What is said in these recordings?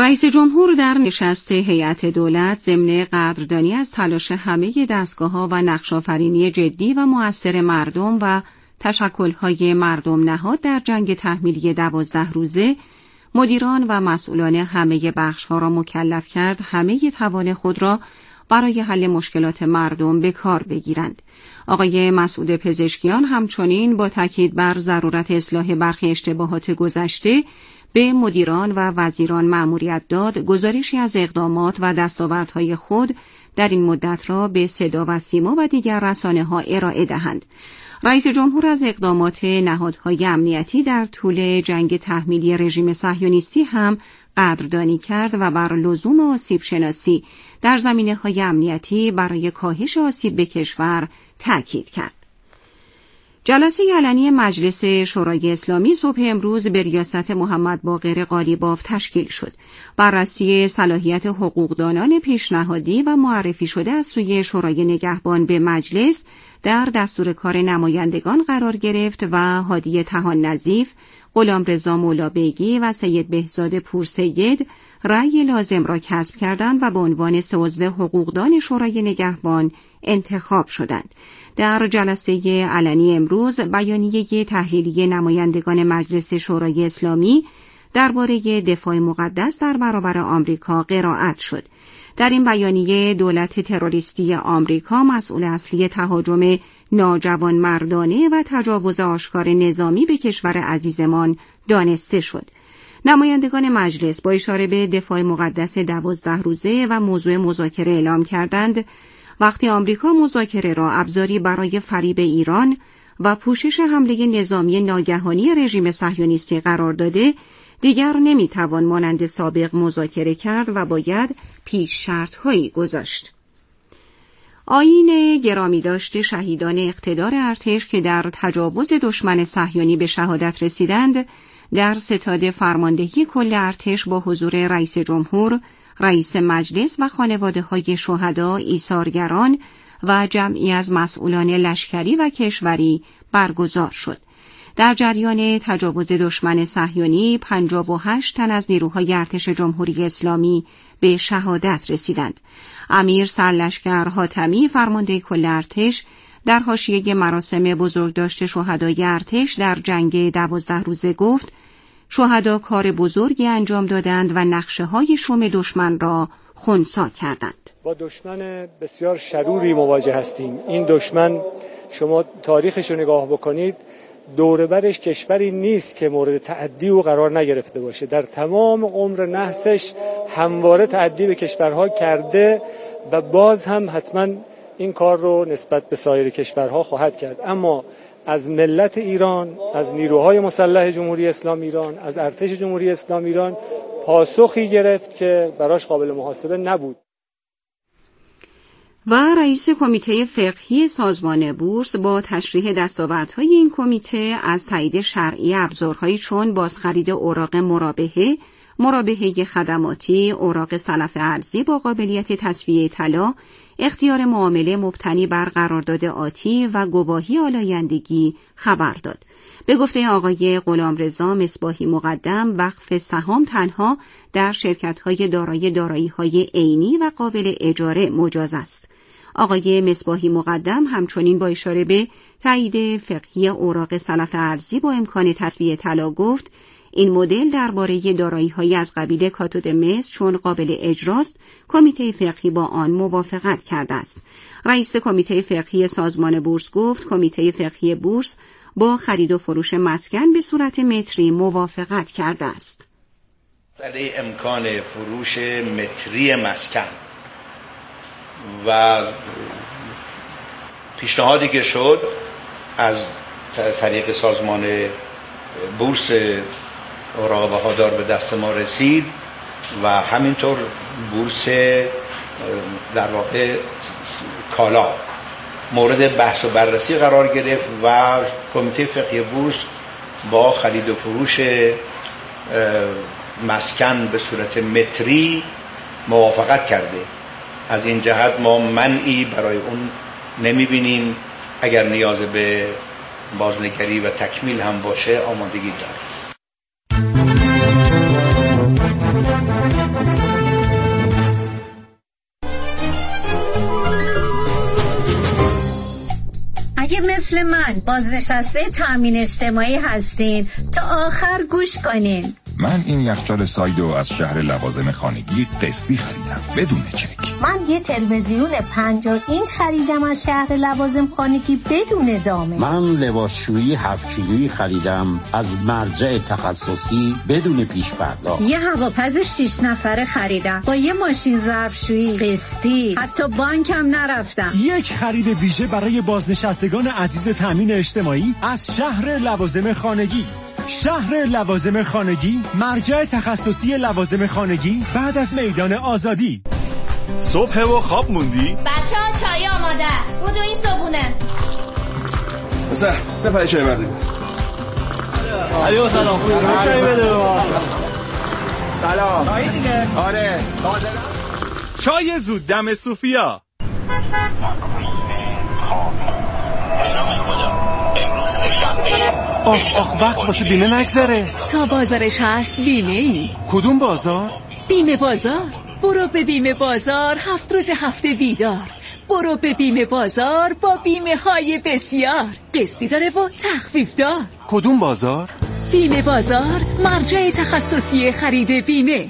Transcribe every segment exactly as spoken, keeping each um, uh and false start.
رئیس جمهور در نشست هیئت دولت ضمن قدردانی از تلاش همه دستگاه‌ها و نقش‌آفرینی جدی و مؤثر مردم و تشکل‌های مردم نهاد در جنگ تحمیلی دوازده روزه، مدیران و مسئولان همه بخش‌ها را مکلف کرد همه توان خود را برای حل مشکلات مردم به کار بگیرند. آقای مسعود پزشکیان همچنین با تاکید بر ضرورت اصلاح برخی اشتباهات گذشته به مدیران و وزیران مأموریت داد گزارشی از اقدامات و دستاوردهای خود در این مدت را به صدا و سیما و دیگر رسانه‌ها ارائه دهند. رئیس جمهور از اقدامات نهادهای امنیتی در طول جنگ تحمیلی رژیم صهیونیستی هم قدردانی کرد و بر لزوم آسیب شناسی در زمینه‌های امنیتی برای کاهش آسیب به کشور تأکید کرد. جلسه علنی مجلس شورای اسلامی صبح امروز به ریاست محمد باقر قالیباف تشکیل شد. بررسی صلاحیت حقوقدانان پیشنهادی و معرفی شده از سوی شورای نگهبان به مجلس در دستور کار نمایندگان قرار گرفت و هادی طحان نظیف، غلامرضا مولابیگی و سید بهزاد پورسید رأی لازم را کسب کردند و به عنوان سه عضو حقوقدان شورای نگهبان انتخاب شدند. در جلسه علنی امروز بیانیه تحلیلی نمایندگان مجلس شورای اسلامی درباره دفاع مقدس در برابر آمریکا قرائت شد. در این بیانیه دولت تروریستی آمریکا مسئول اصلی تهاجم ناجوانمردانه و تجاوز آشکار نظامی به کشور عزیزمان دانسته شد. نمایندگان مجلس با اشاره به دفاع مقدس دوازده روزه و موضوع مذاکره اعلام کردند وقتی آمریکا مذاکره را ابزاری برای فریب ایران و پوشش حمله نظامی ناگهانی رژیم صهیونیستی قرار داده، دیگر نمیتوان مانند سابق مذاکره کرد و باید پیش شرط‌هایی گذاشت. آیین گرامی داشته شهیدان اقتدار ارتش که در تجاوز دشمن صهیونی به شهادت رسیدند، در ستاد فرماندهی کل ارتش با حضور رئیس جمهور، رئیس مجلس و خانواده‌های شهدا، ایثارگران و جمعی از مسئولان لشکری و کشوری برگزار شد. در جریان تجاوز دشمن صهیونی پنجاه و هشت تن از نیروهای ارتش جمهوری اسلامی به شهادت رسیدند. امیر سرلشکر حاتمی فرمانده کل ارتش در حاشیه مراسم بزرگداشت شهدای ارتش در جنگ دوازده روزه گفت: شهدا کار بزرگی انجام دادند و نقشه‌های شوم دشمن را خنثی کردند. با دشمن بسیار شروری مواجه هستیم. این دشمن شما تاریخش رو نگاه بکنید، دور برش کشوری نیست که مورد تعدی و قرار نگرفته باشه. در تمام عمر نحسش همواره تعدی به کشورها کرده و باز هم حتما این کار رو نسبت به سایر کشورها خواهد کرد. اما از ملت ایران، از نیروهای مسلح جمهوری اسلامی ایران، از ارتش جمهوری اسلامی ایران پاسخی گرفت که براش قابل محاسبه نبود. و رئیس کمیته فقهی سازمان بورس با تشریح دستاوردهای این کمیته از تایید شرعی ابزارهایی چون بازخرید اوراق مرابحه، مرابحه خدماتی، اوراق سلف ارزی با قابلیت تسویه طلا، اختیار معامله مبتنی بر قرارداد آتی و گواهی آلایندگی خبر داد. به گفته آقای غلامرضا مصباحی مقدم، وقف سهام تنها در شرکت‌های دارای دارایی‌های عینی و قابل اجاره مجاز است. آقای مصباحی مقدم همچنین با اشاره به تایید فقهی اوراق سلف ارزی با امکان تسویه طلا گفت: این مدل درباره دارایی‌های از قبیل کاتود مس چون قابل اجراست، کمیته فقهی با آن موافقت کرده است. رئیس کمیته فقهی سازمان بورس گفت: کمیته فقهی بورس با خرید و فروش مسکن به صورت متری موافقت کرده است. مسئله امکان فروش متری مسکن و پیشنهادی که شد از طریق سازمان بورس اوراق بهادار به دست ما رسید و همینطور بورس در واقع کالا مورد بحث و بررسی قرار گرفت و کمیته فقهی بورس با خرید و فروش مسکن به صورت متری موافقت کرده. از این جهت ما منعی برای اون نمیبینیم. اگر نیاز به بازنگری و تکمیل هم باشه آمادگی داریم. مثل من بازنشسته تامین اجتماعی هستین تا آخر گوش کنین. من این یخچال سایدو از شهر لوازم خانگی قسطی خریدم بدون چک. من یه تلویزیون پنجاه اینچ خریدم از شهر لوازم خانگی بدون زامن. من لباسشویی هفت کیلویی خریدم از مرجع تخصصی بدون پیش پرداخت. یه هواپز شش نفره خریدم با یه ماشین ظرفشویی قسطی، حتی بانکم نرفتم. یک خرید ویژه برای بازنشستگان عزیز تامین اجتماعی از شهر لوازم خانگی. شهر لوازم خانگی، مرجع تخصصی لوازم خانگی بعد از میدان آزادی. صبح و خواب موندی؟ بچه ها چای آماده است. بودو این صبونه بسه بپره چای بردیم. علیو سلام. چای بده سلام. چای دیگه؟ آره. چای زود دم صوفیا. آخ آخ وقت واسه بیمه نگذره. تا بازارش هست بیمه ای. کدوم بازار؟ بیمه بازار. برو به بیمه بازار، هفت روز هفته بیدار. برو به بیمه بازار با بیمه های بسیار. قسطی داره و تخفیف دار. کدوم بازار؟ بیمه بازار، مرجع تخصصی خرید بیمه.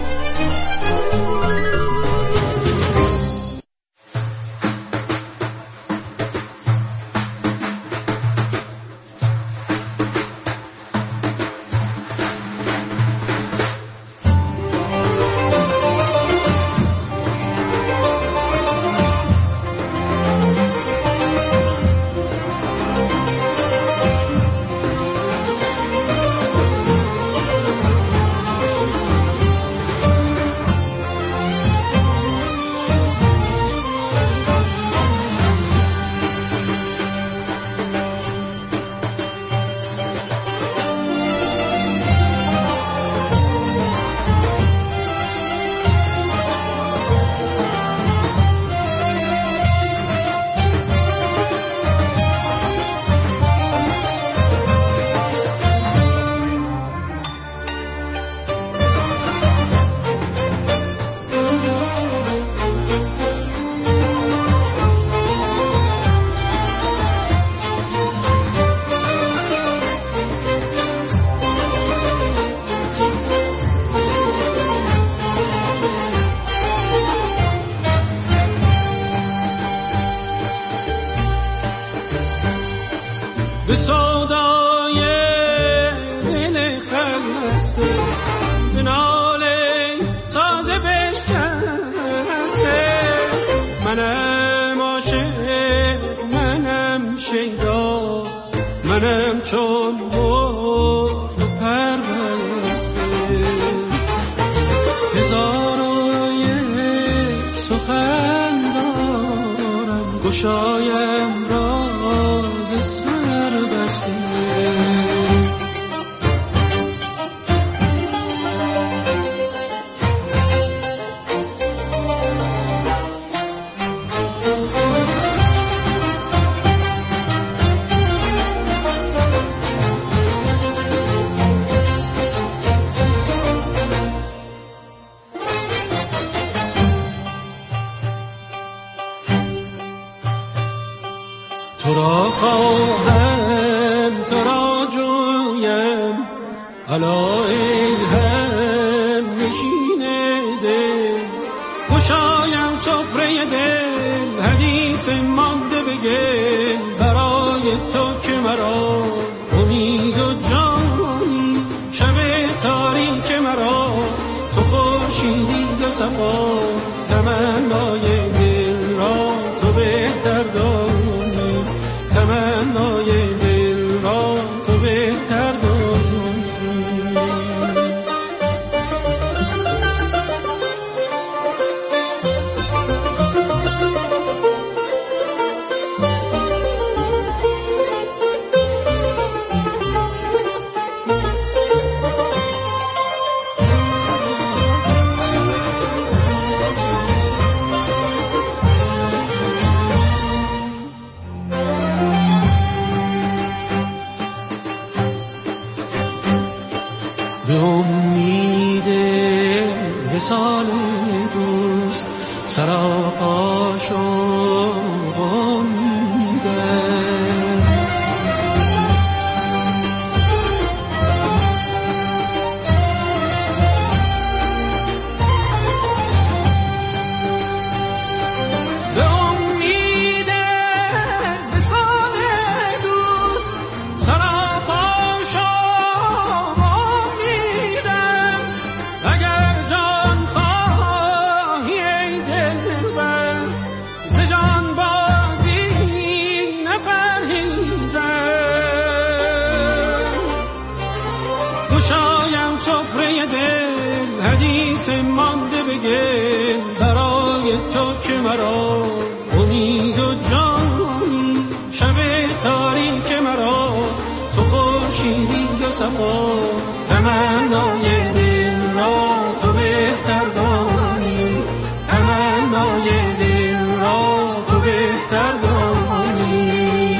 به صدای دل خلسته به ناله ساز بشکسته منم عاشق منم شیدا منم چون مرغ پربسته هزار و یک سخن دارم گشایم راز سر بسته تو را خواهم تو را جویم الا ای هم نشین دل گشایم سفره دل حدیث مانده بگل برای تو که مرا امید و جانی شب تاریک مرا تو خورشیدی و صفا تمنای دل را تو بهتر دانی تمنای دل را تو بهتر دانی به امید وصال دوست سراپا شو امیدم های تو که مرا امید و جانی، شب تاریک مرا تو خورشیدی و صفا، تمنای دل را تو بهتر دانی، تمنای دل را تو بهتر دانی.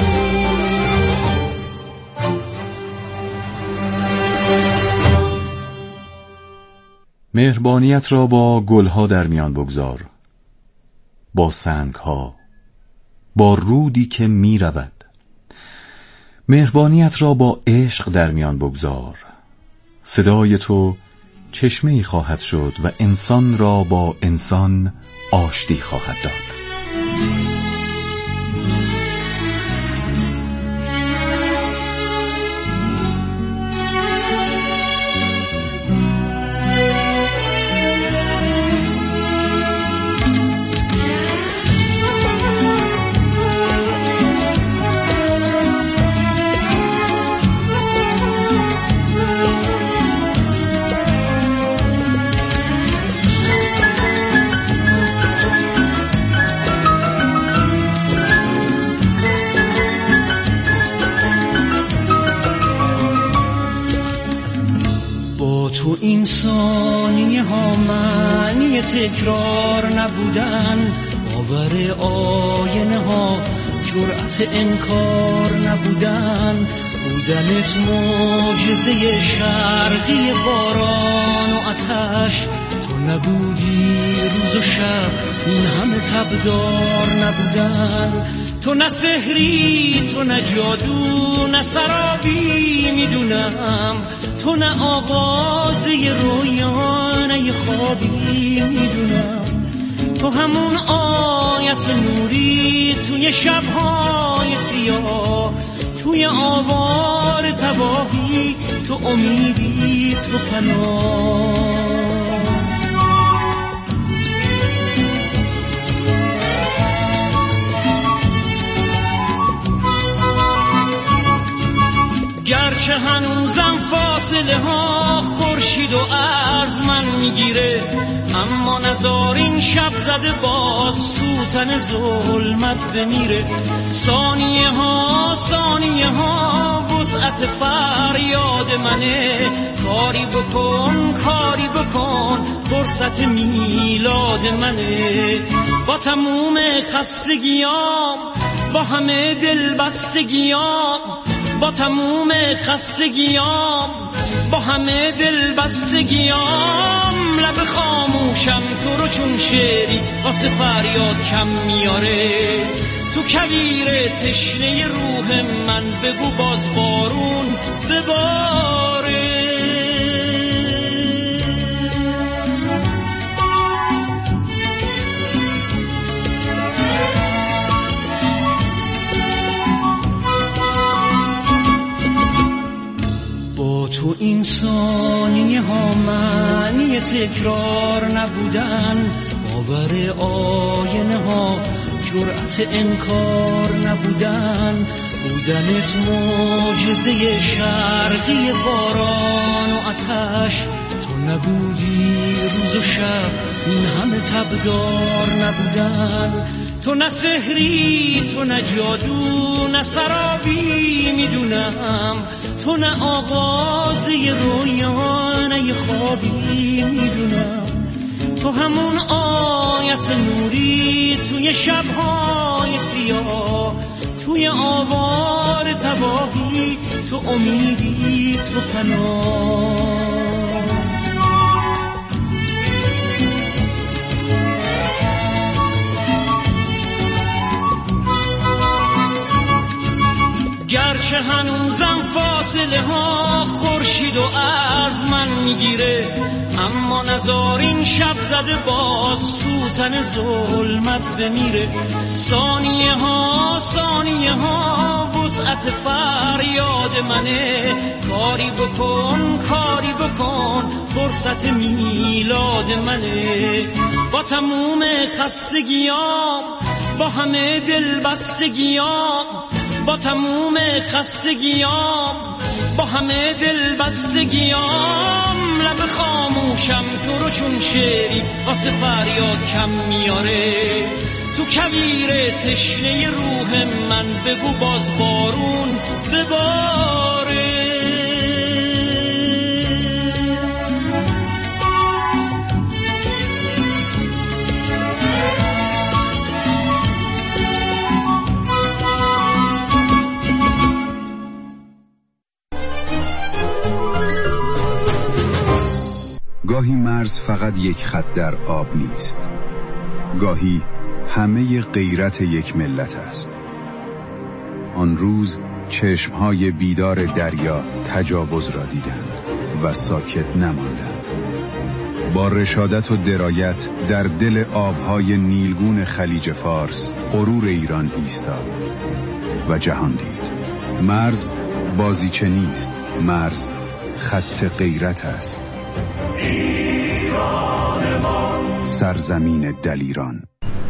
مهربانیت را با گلها در میان بگذار، با سنگها، با رودی که می رود. مهربانیت را با عشق در میان بگذار، صدای تو چشمه‌ای خواهد شد و انسان را با انسان آشتی خواهد داد. این ثانیه ها معنی تکرار نبودن، باور آینه ها جرأت انکار نبودن، بودنت معجزه شرقی باران و آتش، تو نبودی روز و شب این همه تبدار نبودن، تو نه سحری تو نه جادو نه سرابی میدونم، تو نه آغاز یه رویا نه یه خوابی میدونم، تو همون آیت نوری توی شبهای سیاه، توی آوار تباهی تو امیدی تو پناه. گرچه هنوزم فاصله ها خورشید و از من میگیره، اما نزار این شب زده باز تو تن ظلمت بمیره. ثانیه ها ثانیه ها وسعت فریاد منه، کاری بکن کاری بکن فرصت میلاد منه. با تموم خستگیام با همه دلبستگیام، با تموم خستگیام با همه دلبستگیام، لب خاموشم تو رو چون شعری واسه فریاد کم میاره. تو کویر تشنه روح من بگو باز بارون بباره. تو این ثانیه ها معنی تکرار نبودن، باور آینه ها جرأت انکار نبودن، بودنت معجزه شرقی باران و آتش، تو نبودی روز و شب این همه تبدار نبودن، تو نه سحری تو نه جادو نه سرابی میدونم، تو نه آغاز یه رویا نه یه خوابی میدونم، تو همون آیت نوری توی شبهای سیاه، توی آوار تباهی تو امیدی تو پناه. گرچه هنوزم فاصله ها خورشید و از من میگیره، اما نزار این شب زده باز تو تن ظلمت بمیره. ثانیه ها ثانیه ها وسعت فریاد منه، کاری بکن کاری بکن فرصت میلاد منه. با تموم خستگیام با همه دلبستگیام، با تموم خستگیام با همه دل بستگیام، لب خاموشم تو رو چون شعری واسه فریاد کم میاره. تو کویر تشنه روح من بگو باز بارون بباره. گاهی مرز فقط یک خط در آب نیست، گاهی همه غیرت یک ملت است. آن روز چشمهای بیدار دریا تجاوز را دیدند و ساکت نماندند. با رشادت و درایت در دل آبهای نیلگون خلیج فارس غرور ایران ایستاد و جهان دید. مرز بازیچه نیست، مرز خط غیرت است. ایران ما، سرزمین دلیران.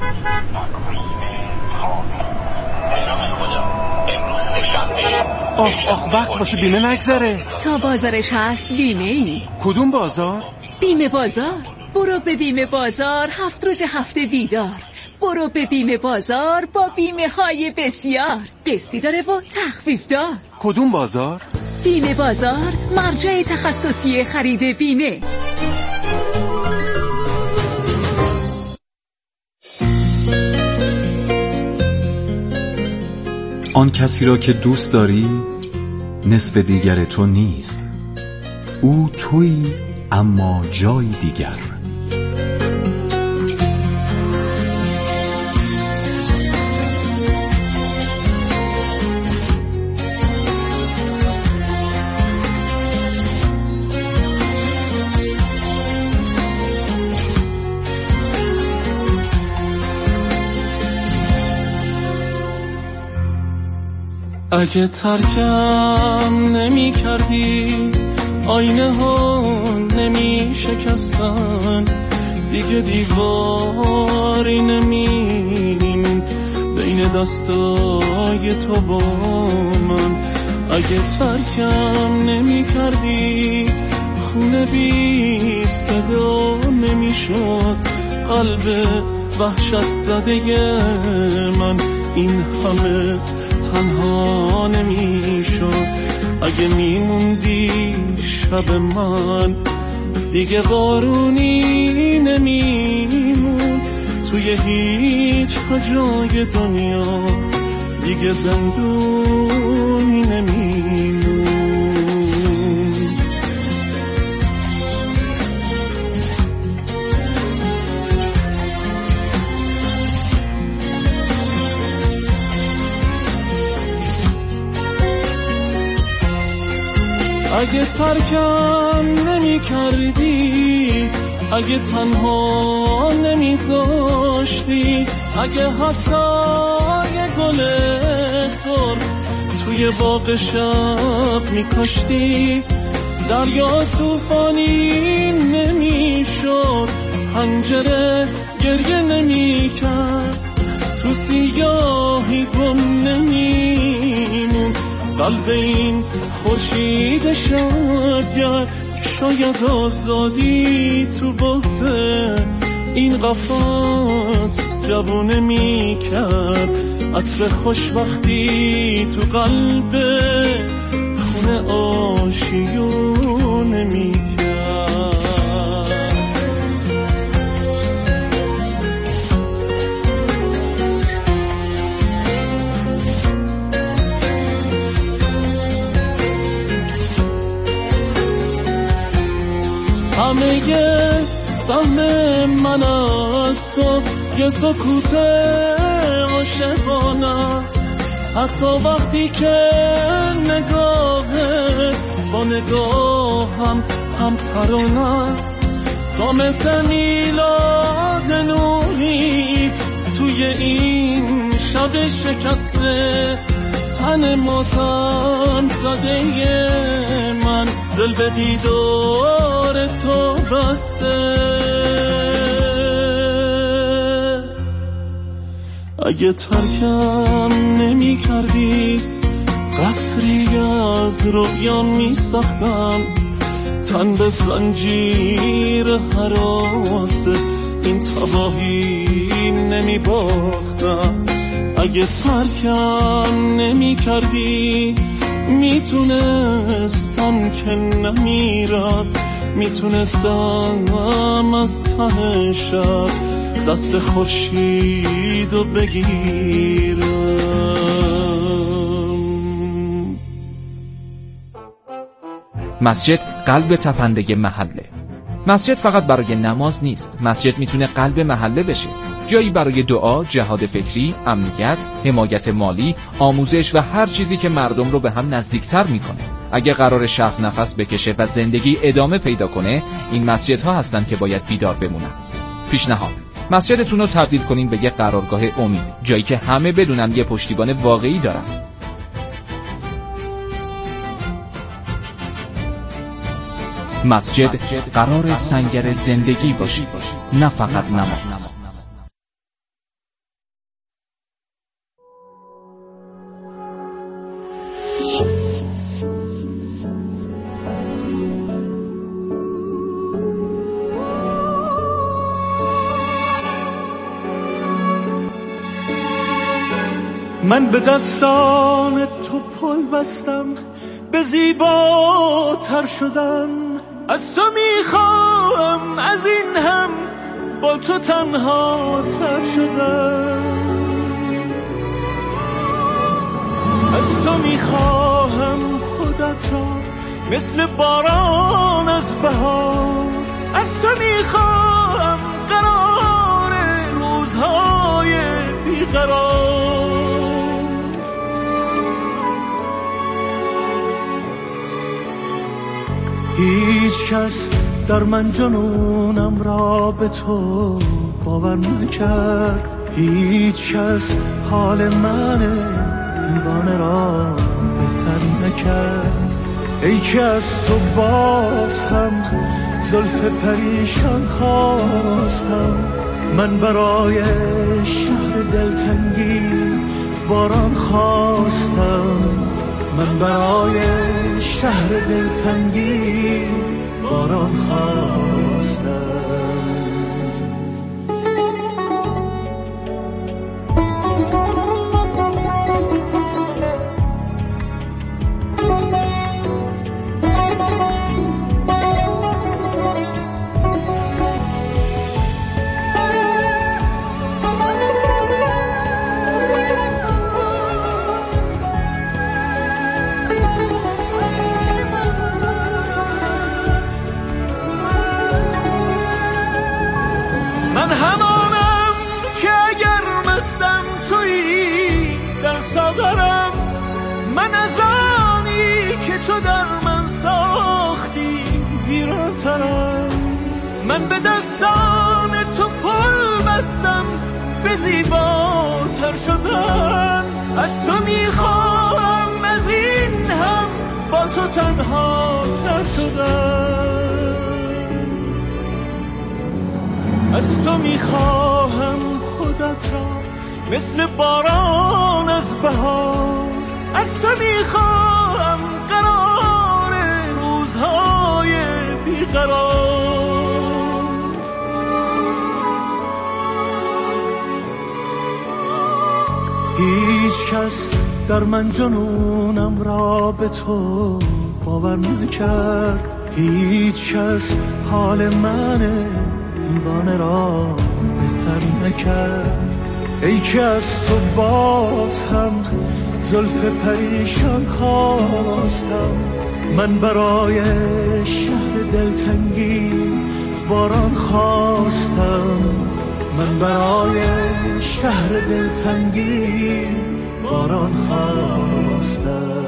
آخ آخ وقت واسه بیمه نگذره. تا بازارش هست بیمه ای. کدوم بازار؟ بیمه بازار. برو به بیمه بازار، هفت روز هفته بیدار. برو به بیمه بازار با بیمه های بسیار، قسطی داره و تخفیف دار. کدوم بازار؟ بیمه بازار، مرجع تخصصی خرید بیمه. آن کسی را که دوست داری نصف دیگر تو نیست، او تویی اما جای دیگر. اگه ترکم نمی کردی، آینه ها نمی شکستن، دیگه دیواری نمیم بین دستای تو با من. اگه ترکم نمی کردی، خونه بی صدا نمی شد قلب وحشت زده من. این همه تنها نمی شد اگه میموندی شب من، دیگه بارونی نمیمون توی هیچ جای دنیا، دیگه زندونی نمیمون. اگه ترکم نمی کردی، اگه تنها نمی زاشتی، اگه حتی یه گل سرخ توی باغ شب می کاشتی، دریا توفانی نمی شد، پنجره گریه نمی کرد، تو سیاهی گم نمیمون قلب این خورشید شبگرد. شاید آزادی تو بحت این قفس جوونه می کرد، عطر خوشبختی تو قلب خونه آشیونه می کرد. همه سهم من از تو یه سکوت عاشقانه است، حتی وقتی که نگاهت با نگاهم هم ترانه است. تا مثل میلاد نوری توی این شب شکسته، تن ماتم زده من دل به دیدار تو بسته. اگه ترکم نمی کردی، قصری از رویان می ساختم، تن به زنجیر هراس این تباهی نمی باختم. اگه ترکم نمی کردی میتونستم که نمیرم، میتونستم از ته شب دست خورشیدو بگیرم. مسجد قلب تپنده محله. مسجد فقط برای نماز نیست، مسجد میتونه قلب محله بشه، جایی برای دعا، جهاد فکری، امنیت، حمایت مالی، آموزش و هر چیزی که مردم رو به هم نزدیکتر میکنه. اگه قرار شهر نفس بکشه و زندگی ادامه پیدا کنه، این مسجدها هستن که باید بیدار بمونن. پیشنهاد: مسجدتون رو تبدیل کنین به یه قرارگاه امید، جایی که همه بدونن یه پشتیبان واقعی دارن. مسجد قرار سنگر زندگی باشه، نه فقط نماز. من به دستان تو پل بستم، به زیباتر شدن از تو میخوام، از این هم با تو تنها تر شدن. از تو میخواهم خودت را مثل باران از بهار، از تو میخواهم قرار روزهای بیقرار. هیچ کس در من جنونم را به تو باور نکرد، هیچ کس حال من دیوانه را بهتر نکرد. ای که از تو باز هم زلف پریشان خواستم، من برای شهر دلتنگی باران خواستم، من برای شهر دلتنگی باران خواستم. من همانم که اگر مستم تویی در ساغرم، من از آنی که تو در من ساختی ویرانترم. من به دستان تو پل بستم، به زیباتر شدن از تو میخواهم، از این هم با تو تنها تر شدن. از تو میخواهم خودت را مثل باران از بهار، از تو میخواهم قرار روزهای بیقرار. هیچ کس در من جنونم را به تو باور نکرد، هیچ کس حال من دیوانه را بهتر نکرد. ای که از تو باز هم زلف پریشان خواستم، من برای شهر دلتنگی باران خواستم، من برای شهر دلتنگی باران خواستم.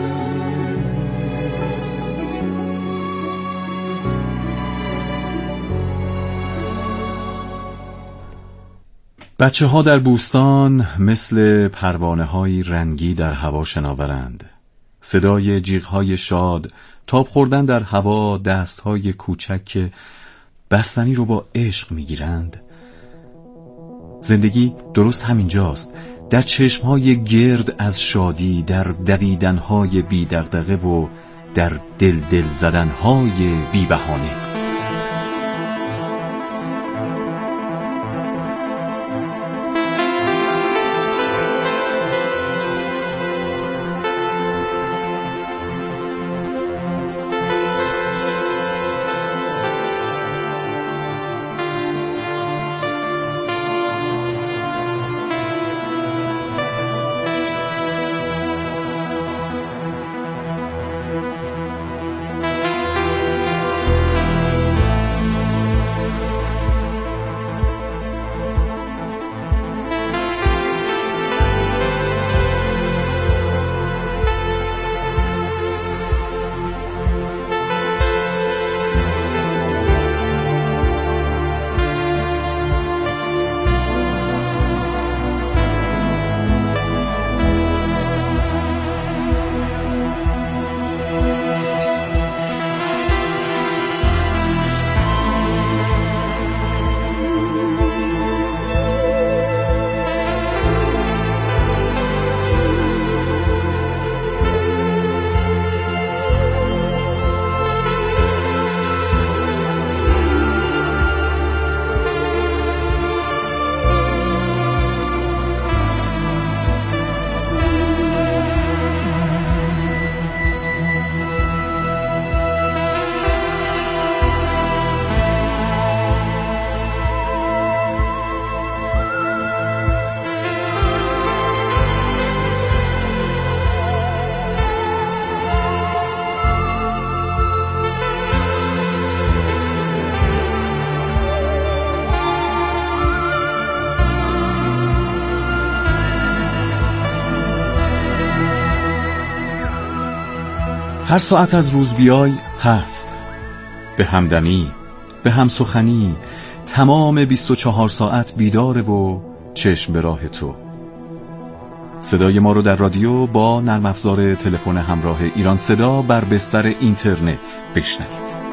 بچه ها در بوستان مثل پروانه های رنگی در هوا شناورند. صدای جیغ های شاد، تاب خوردن در هوا، دست های کوچک که بستنی رو با عشق میگیرند. زندگی درست همینجاست، در چشمهای گرد از شادی، در دویدنهای بی دغدغه و در دل دل زدنهای بی بهانه. هر ساعت از روز بیای هست، به همدمی، به همسخنی، تمام بیست و چهار ساعت بیداره و چشم به راه تو. صدای ما رو در رادیو با نرم افزار تلفن همراه ایران صدا بر بستر اینترنت بشنوید.